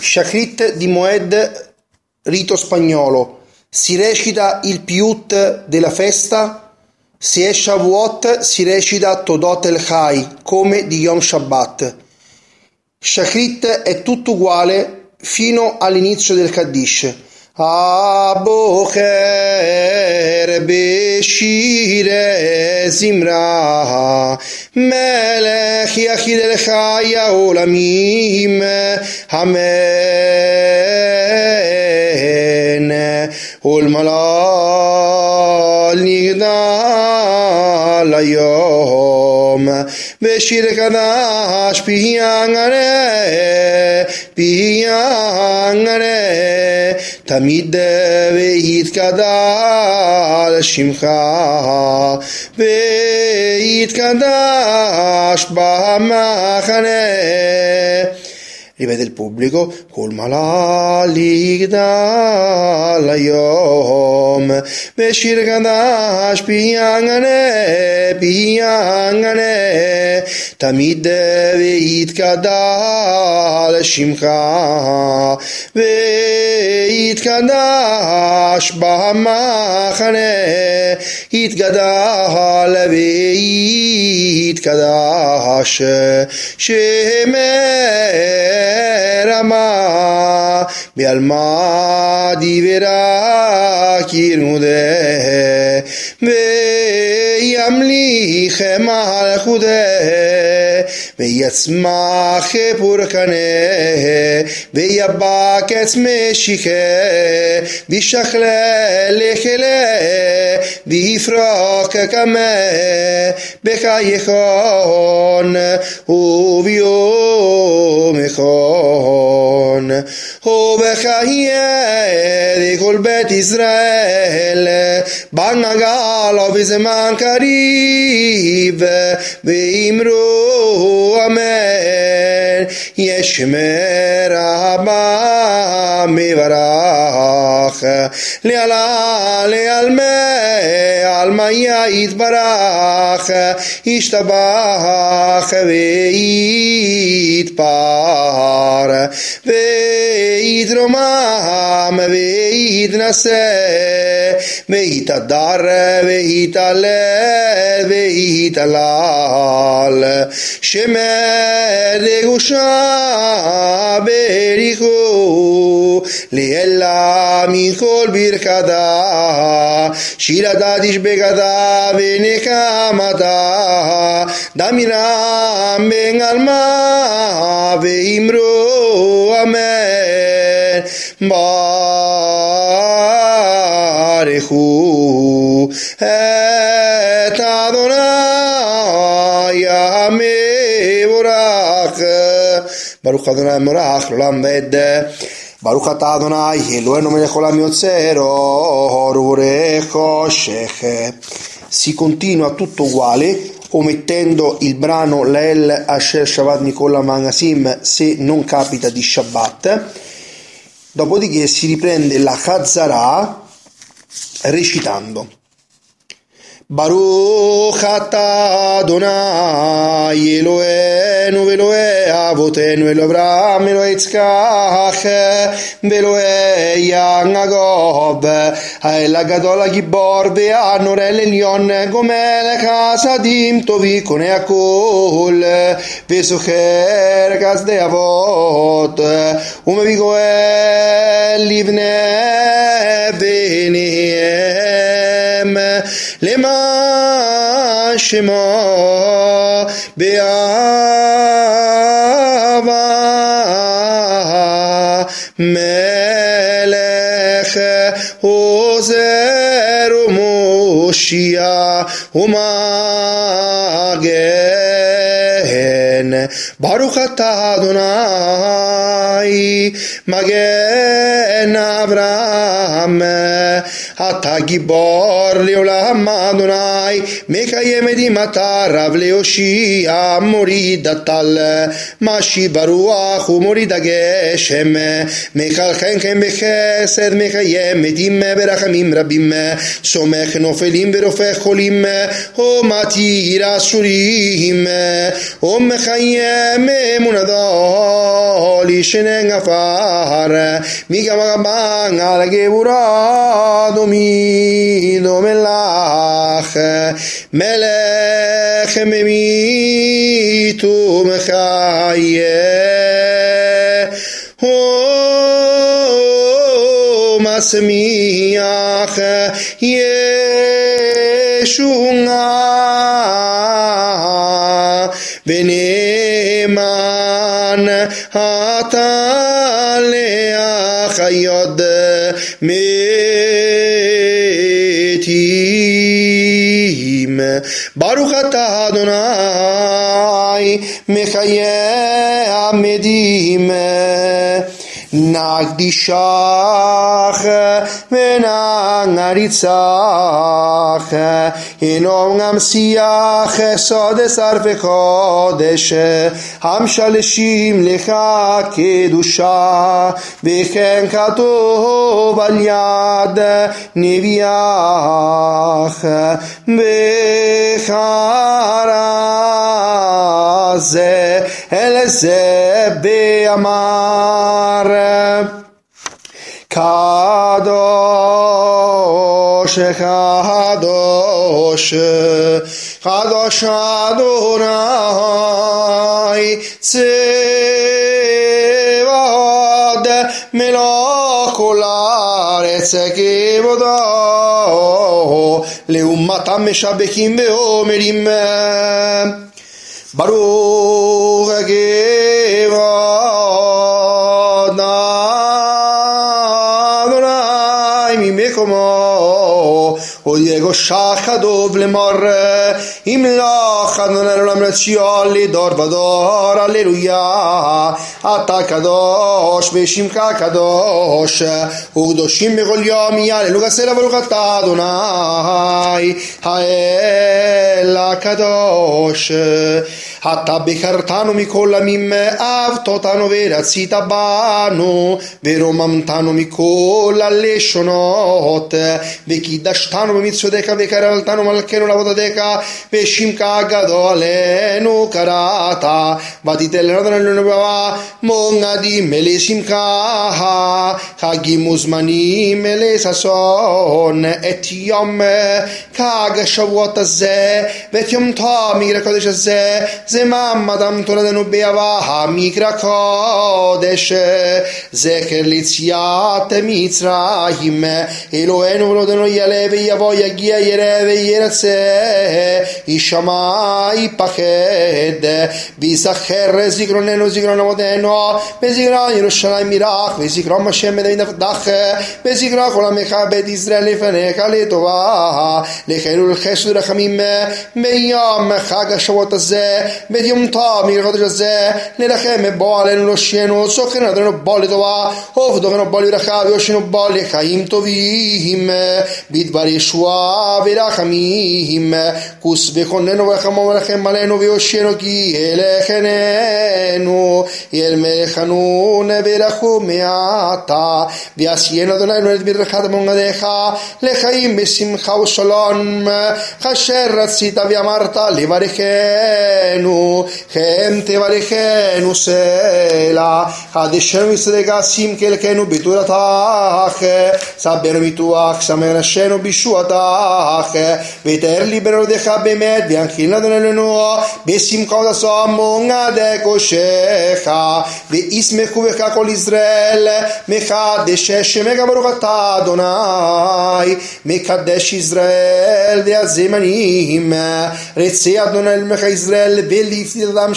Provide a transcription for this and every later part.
Shachrit di Moed, rito spagnolo. Si recita il piyut della festa. Se è Shavuot si recita Todot el Chai, come di Yom Shabbat. Shachrit è tutto uguale fino all'inizio del Kaddish. Abocher beshire zimra melech yachid el chai haolamim amen ol malal nigdal hayom beshir kadash piyangare תמיד ויתקדש שמך ויתקדש במחנה. Ripete il pubblico. Col malali gdal hayom beshir kadash piyangane tamid veitkadash shimcha veitkadash b'hamachane yitgadal veitkadash Rama Bialma divera kirmude Veyamli chemal chude Veyatzmach purkane Veyabaketz meshike Vishachle lechele Vifrok kame Bekayechon Uvio mechon Obechaye di kol bet Israel Banagalo vizeman karib Veimru amen Yeshmer Abba mivarach Leala lealme almaya yitbarach Ishtabach veitpar Veidromam veidnase Veitadar veitalel veitalal Shemer degusha berichu Liella michol birkada Shiradadish begada venekamada Damiram ben alma veimru amen Barechu et Adonai mevorach Baruch Adonai mevorach l'olam ved Baruch atah Adonai Eloheinu melech olam yotzer or uvorech hoshech. Si continua tutto uguale omettendo il brano Leel Asher Shabbat Nikola Manasim se non capita di Shabbat. Dopodiché si riprende la Chazara recitando Baruch atah Adonai Eloheinu ve'Elohei avotenu Elohei Avraham Elohei Yitzchak ve'Elohei Yaakov Ha'el Gadol HaGibor ve'Hanor Elyon Gomelech Hasadim Tovi Konei Hakol ve'Zocher Chazdei Avot Umevi Goel Livnei Bneihem Lema Shema Be'ava Melech Ozer U'Moshia U'Magen Baruch atah Adonai Magen Avraham אתה גיבור לעולם אדוני, מקיים את מטריו להושיע, מוריד הטל, משיב הרוח ומוריד הגשם, מחלחם בחסד, מקיים עדים ברחמים רבים, סומך נופלים ורופך חולים, ומתיר אסורים, ומחיים אמונתו לשנן עפר, מגמגבן על הגבורה דומידו מלך, מלך ממית ומחיה, ומשמיח ישוע, ונאמן אתה להחיות מתים. ברוך אתה אדוני מחיה המתים, נקדישך ונעריצך, הנום נמשיח סוד שרף קודש, המשלשים לך קדושה, וכן כתוב על יד נביאך, בחרה זה אל זה באמר, קדוש קדוש קדוש אדוני צבאות מלוך כל הארץ כבודו, לעומתם משבחים ואומרים ברוך כבוד אדוני ממקומו, ויגושך דוב לאמור, ימלוך אדוני לעולם לציון לדור ודור, הללויה. אתה קדוש ושמך קדוש, וקדושים בכל יום יהללו סלע. ברוך אתה אדוני האל הקדוש, אתה בחרתנו מכל עמים, אהבת אותנו ורצית בנו, ורוממתנו מכל הלשונות, וקידשתנו במצוותיך, וקרבתנו מלכנו לעבודתך, ושמך גדול עלינו קראת, ותיתן לנו ברכה מועדים לשמך, חגים וזמנים לששון, את יום חג השבועות הזה ואת יום טוב מקרא קודש הזה, זה מעמדם תולדנו באהבה מקרא קודש, זכר ליציאת מצרים, אלוהינו ולעודנו יעלה ויבוא, יגיע יראה וירצה, ישמע יפחד, ויזכר זיכרוננו זיכרון אבותינו, וזיכרון ירושלים ירח, וזיכרון השם בדוד עבדך, וזיכרון כל עמך בית ישראל לפניך לטובה, לחילול חסד ורחמים ביום חג השבועות הזה, ביום טוב מקרא קודש הזה, לנחם בו עלינו להושיענו, זוכרנו אדוננו בו לטובה, ובדורנו בו לברכה, ויושיענו בו לחיים טובים, בדבר ישועה ורחמים, כוס וכוננו ורחמו ורחם עלינו, ויושיענו כי אלכנו אל מלך חנון ורחום מעתה, ועשיינו אדוננו את ברכת מועדיך לחיים בשמחה ושלום, כאשר רצית ואמרת לברכנו, כן תברכנו סלע, חדשנו מצדך שים כלכנו בתורתך, סברנו מתוח שמח נפשנו בישועתך, ותאר ליבנו ידך באמת, והנחילנו אדוננו בשמחה וששון מועדי קודשך, וישמחו בך כל ישראל, מקדש שמך ברוך אתה אדוני, מקדש ישראל והזמנים, רצה אדוני אלמך ישראל ולפתיתם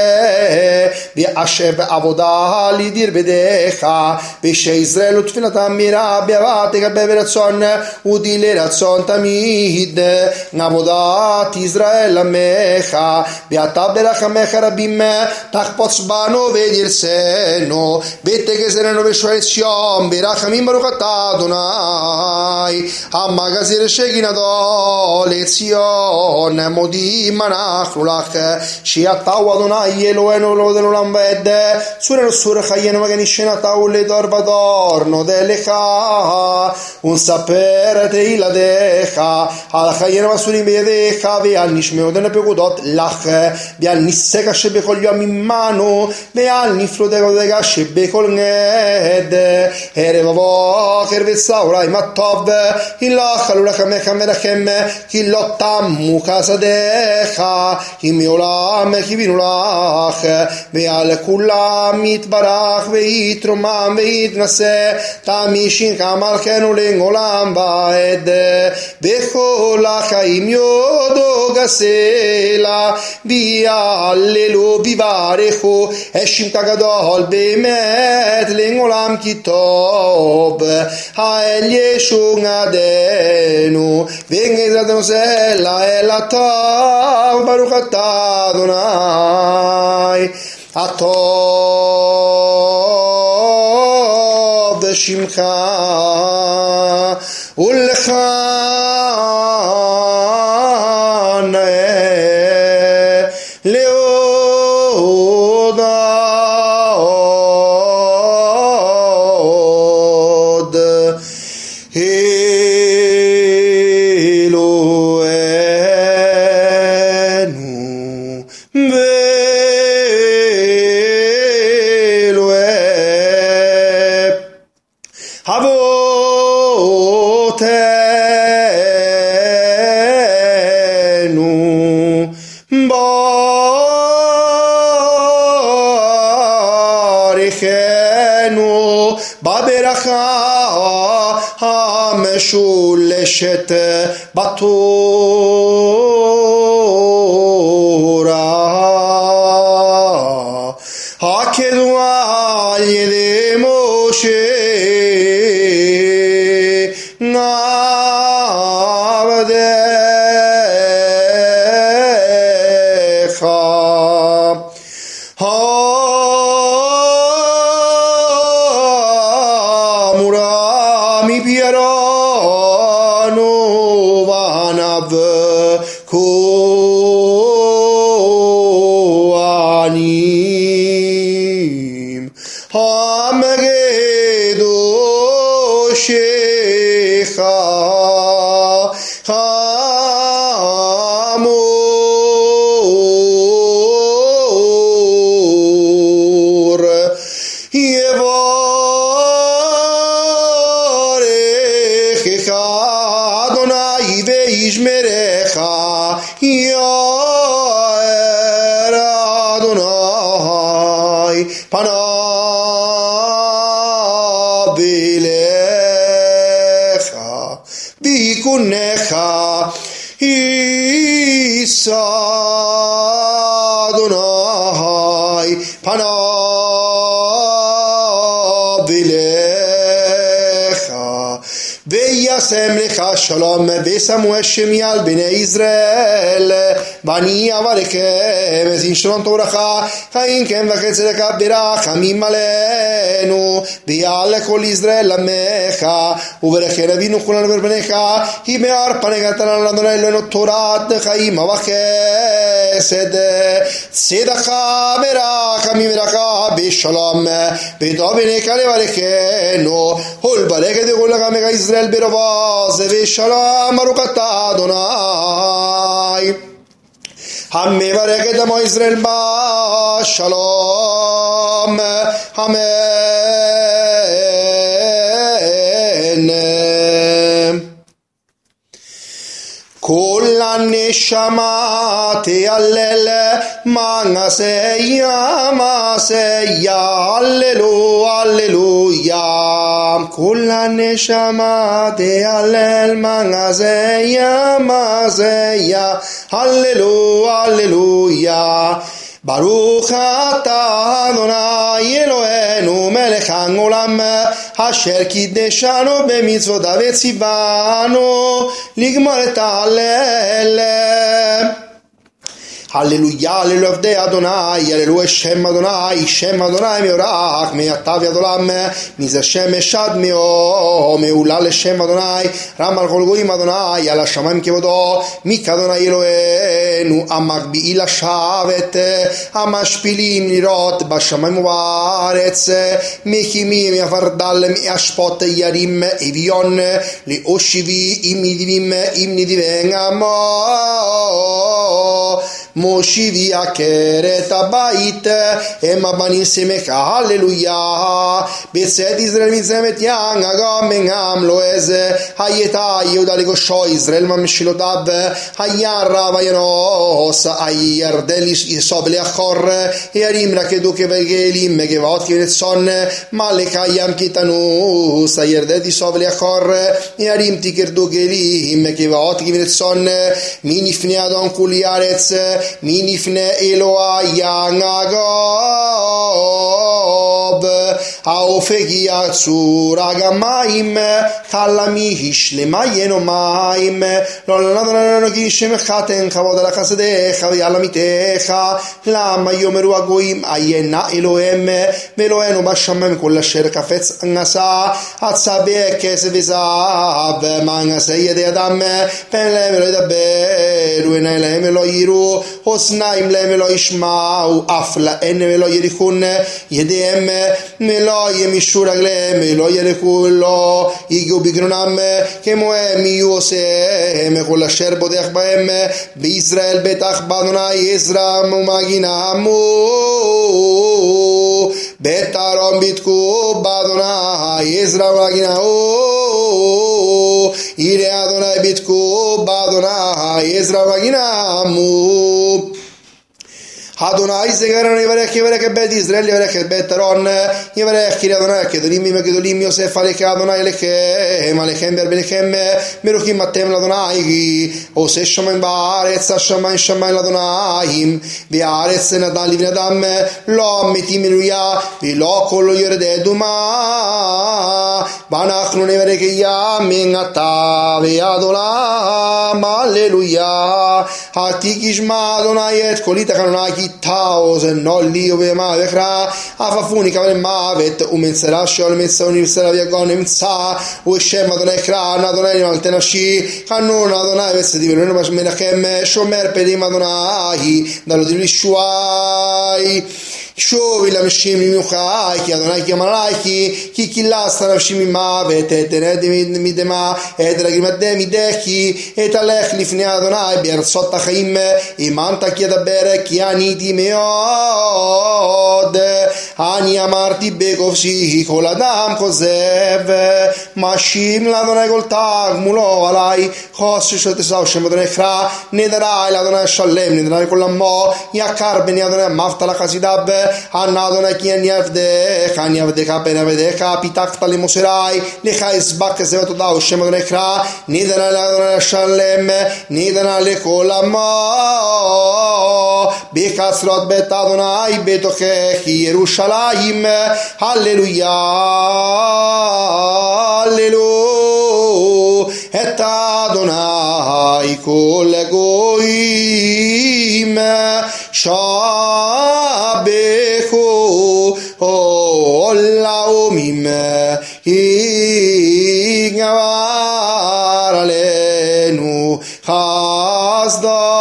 ואשר בעבודה לדיר בדך, ושישראל ותפילתם מרע באהבה תקבל ברצון, ודי לרצון תמיד תמיד עבודת ישראל עמך ואתה ברחמך רבים תחפוץ בנו ותרסנו ותגזרנו בשוער ציון ברחמים ברוך אתה אדוני המגזיר שכינתו לציון מודים אנחנו לך שאתה הוא אדוני אלוהינו לעולם עולם ועד צורנו צור חיינו וגנישנתה ולדור ודור נודה לך ונספר את ילדיך על חיינו מסורים בידיך ועל נשמעותינו פקודות לך ועל ניסך שבכל יום עמנו ועל נפלותיך שבכל עד ערב ובוקר וצהריים הטוב הילחלו לחמך מלחם כי לא תמו חסדיך כי מעולם קיווינו לך ועל כולם יתברך ויתרומם ויתנשא תמיד שמך מלכנו לעולם ועד בכל החיים יודו גסלה ויהללו ויברכו את שמך גדול באמת לעולם כי טוב האל ישועתנו וגזרתנו סלע אל הטוב ברוך אתה אדוני הטוב בשמך ולך נאה לעוד המשולשת בתורה הקדומה על ידי משה עבדך אמורה מפיירנו וענב כהנים המקדושך חמור יברכך אדוני וישמרך יאר אדוני פניו אליך ויקונך יישא אדוני פניו אליך וישם לך שלום ושמו השם על בני ישראל ואני אברכם את שלום תורך חיים כן וחסדך ברחמים עלינו ועל כל ישראל עמך וברכן אבינו כולנו ובניך כי מאר פניך תנן אדוני אלוהינו תורת חיים וחסד צדקך ברחמים ברכה בשלום וטוב בעיניך לברכנו ולברך את כל עמך ישראל ברבוז ושלום ברוך אתה אדוני המברך את עמו ישראל בשלום אמן כל הנשמה תהלל מעשיה מעשיה הללו הללויה כל הנשמה תהלל מעשיה מעשיה הללו הללויה ברוך אתה אדוני אלוהינו מלך העולם אשר קידשנו במצוותיו וציוונו לגמור את ההלל. הללויה, הללו עבדי אדוני, הללו שם אדוני מבורך מעתה ועד עולם, מזה שמש עד מאו, מעולה לשם אדוני, רם על כל גויים אדוני, על השמיים כבודו, מכאדוני אלוהינו, המגביהי לשבת, המשפילים לראות בשמיים ובארץ, מקימים יפרדל מאשפות ירים אביון, לאושיבי עם נדיבים עמו, מושיבי עקרת הבית, הם הבנים שמחה, הללויה. בצאת ישראל מצרים את ים, אגם מנגם לא איזה, הייתה יהודה לגושו ישראל ממשילותיו, היה רב הינוס, הירדן יסוב לאחור, ירים רקדו כבגלים, מגבעות כבנצון, מלך הים כתנוס, הירדן יסוב לאחור, ירים תקרדו גלים, מגבעות כבנצון, מי נפני אדון כולי ארץ, מי נפנה אלוהי יעגוב, האופק יצור הגמיים, חלמי השלמה ינו מים, לא נגיד שמך תן כבוד על חסדיך ועל עמיתך, למה יאמרו הגויים עיינה אלוהים, ואלוהינו בשמיים כל אשר קפץ עשה, עצה בכסף וזהב, מה נעשה ידי אדם, פן להם ולא ידברו, עיני להם ולא יראו, אוזניים להם ולא ישמעו, אף להם ולא יריחון, ידיהם ולא ימישו רגליהם ולא ירחו, לא יגעו בגרונם, כמו הם יהיו עושיהם כל אשר בוטח בהם, בישראל בטח באדוני עזרם ומגינם, בטרם בטחו באדוני עזרם ומגינם, ירא אדוני בטחו באדוני עזרם ומגינם. אדוני זכרנו יברך את בית ישראל, יברך את בית אהרון, יברך כי אדוני גדולים יוסף עליכם אדוני עליכם ברבניכם, ברוכים אתם לאדוני, עושה שמיים בארץ, השמיים שמיים לאדוני, והארץ נתן לבני אדם, לא מתים מנויה ולא כל ירד אדומה, ואנחנו נברך ימים עתה ועד עולם, הללויה. התיק ישמע אדוני את קולי תחנוני כי תעוז נולי ובמערכרה, עפפוני כבל מוות ומצרה שאול מצאוני וסרה ויגון נמצא, ושם אדוני קרן אדוני נמלת נפשי, חנון אדוני וצדי ולנו מנחם, שומר פנים אדוני דלותי לישועי, שובי למשים ממך, כי אדוני כי אמר כי קילסת נפשי ממוות, תנד מדמה, את רגלים מדחי, את הלך לפני אדוני בארצות החיים, אימנת כי אדבר כי עניתי מאוד, אני אמרתי בגופשי כל אדם כוזב, משים לאדוני כל תגמולו עלי, חושש שתסעו שם אדוני קרא, נדרי לאדוני שלם, נדרי כל עמו, יקר בני אדוני מבטח לחסידיו, ענה אדוני כי אני עבדך בן עבדך, פיתחת למוסרי, לך אסבק כזה ותודה ושם אדוני קרא, נדנה לאדוני שלם, נדנה לכל עמו, בקצרות בית אדוני בתוכך ירושלים, הללויה, הללו, את אדוני כל גויים, שבחו עולמים, יגבר עלינו חסדו,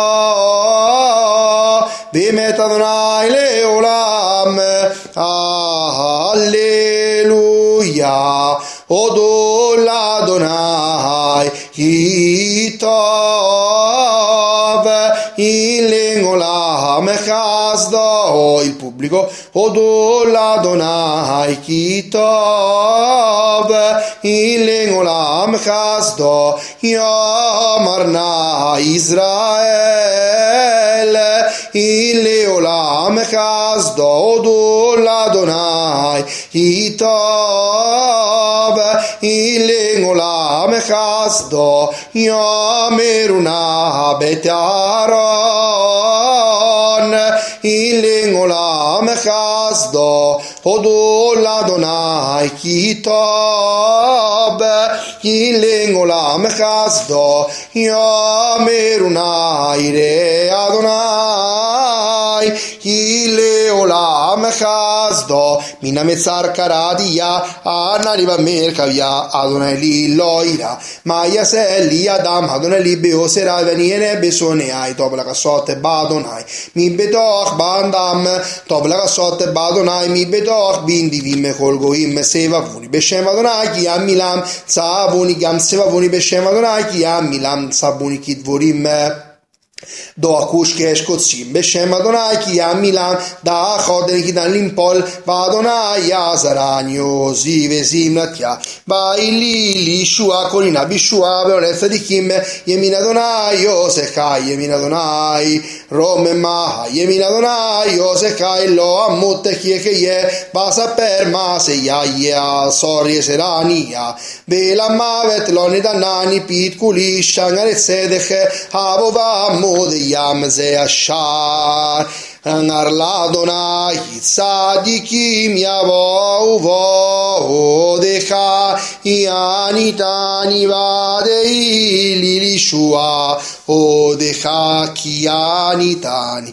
באמת אדוני לעולם, הללויה. הודו לאדוני כי טוב, in olam chasdo, il pubblico, Odo l'Adonai ki tov, in olam chasdo, Yamarna Israel, in olam chasdo, Odo l'Adonai ki tov, in olam chasdo, Yameruna betaron, in olam chasdo, Odol Adonai ki tov ki lengolam chasdo yameruna ire Adonai ki leolam chasdo mina metzar karadia anariva merkavia Adonai li loira maya li adam Adonai li beosera veniene besone ai tov la kasot badonai mi betoch bandam tov la kasot badonai mi betoch bindivim kol goim sevavuni beshem Adonai ki amilam tzavuni gam sevavuni beshem Adonai ki amilam tzavuni kidvorim do akush kesh kotsim beshem Adonai ki amilam da choden ki dan limpol va Adonai azaranio zive zimnatia va ili shua kolina bishua veonezza di kim yemin Adonai Yosekai yemin Adonai romema yemin Adonai Yosekai lo ammut kiekeye basa per ma se ya sorry serania bela mavet loni danani pit kulish shangare sedech avova Yam ze ashar Anar ladonai tzadikim yavou vodecha yanitani vadei lilishua odecha ki yanitani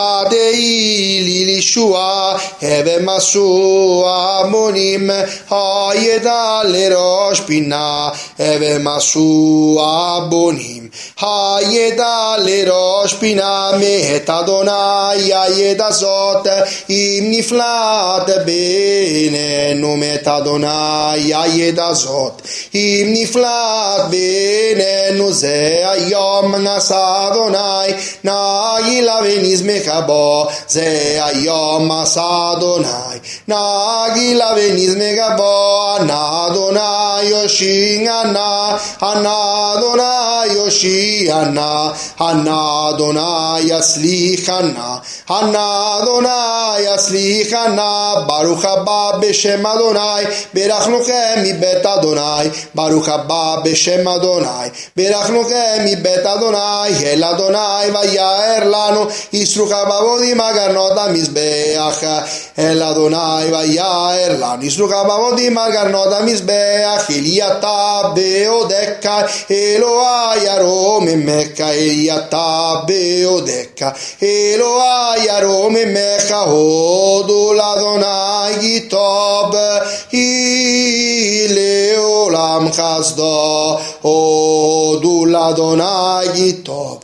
vadei lilishua heve masu amonim hayeda lerosh pina heve masu abonim hayeda lerosh pina mehet Adonai Yeda zot im niflat bene numet Adonai Yeda zot im niflat bene nuze ayom nas Adonai na yilaveniz mekabo ze ayom nas Adonai na yilaveniz mekabo na Adonai Yoshina Adonai Yoshina Adonai Yaslichana Adonai Yaslichana Baruch haba beshem Adonai berachnuchem mibet Adonai Baruch haba beshem Adonai berachnuchem mibet Adonai el Adonai vayaer lanu Yisru chabavodim agarnot hamizbeach el Adonai vayaer lanu Yisru chabavodim agarnot hamizbeach Eliata beodeka Eloai arom emeka Eliata beodeka Eloai arom emecha hodul Adonai gitob Leolam chasdo hodul Adonai gitob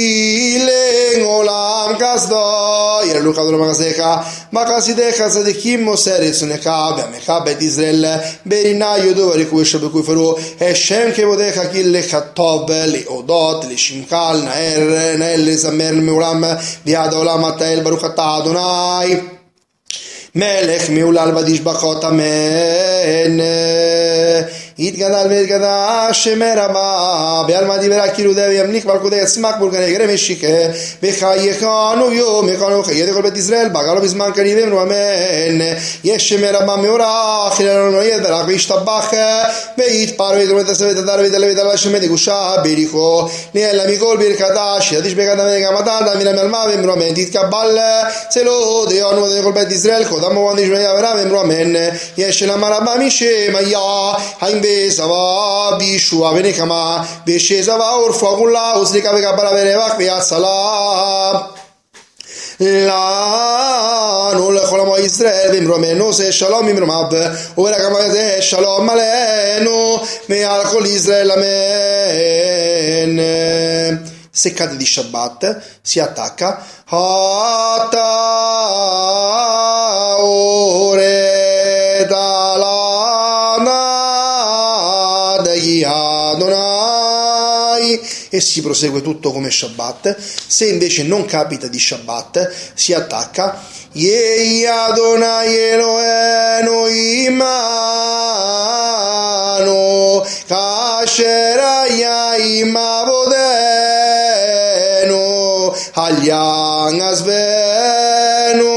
Leolam chasdo Yerelu chadol magazecha Makasidecha tzadikim moser etzunecha Ve'amecha bet Israel berina yodo v'ariku esha b'kui faru Hashem kevodecha kilecha tov leodot leshimchal naer lezamer me'olam v'yad olam atael baruch ata Adonai melech me'ulal v'dishbachot amen יתגדל ויתגדל שמר הבא בעלמא דיברה כאילו דה וימליך בלכודי יצמח בולגני יגרם משיקה וחייכנו יום יכנו חיידי כל בית ישראל בגלו בזמן קריבנו אמן יש שמר הבא מאורח חילנו ידברך וישתבח ויתפר ויתרום את הסבית הדר וידלה וידלה שמד יגושה בריחו ניאלה מכל ברכתה שידיש בקדם וגם אדם דמינה מלמה ומרומן תתקבל צלו דיונו ודין כל בית ישראל קודם מובן נשמע ורם ומרומן יש למר הבא משם היה האם Zava Bishua Venekama Beshezava Urfagula Uslika Vegabara Verevach Veasalam לנו לכל עמו ישראל במרומנו זה שלום ממרומיו ולכמה זה שלום עלינו מעל כל ישראל amen. Se cade di Shabbat si attacca Hata ore dalana Adonai e si prosegue tutto come Shabbat. Se invece non capita di Shabbat si attacca Yei Adonai Eloheinu imanu kasher haya im avodenu halyan azvenu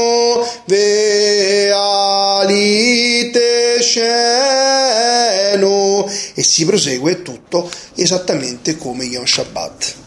ve'aliteshenu e si prosegue tutto esattamente come Yom Shabbat.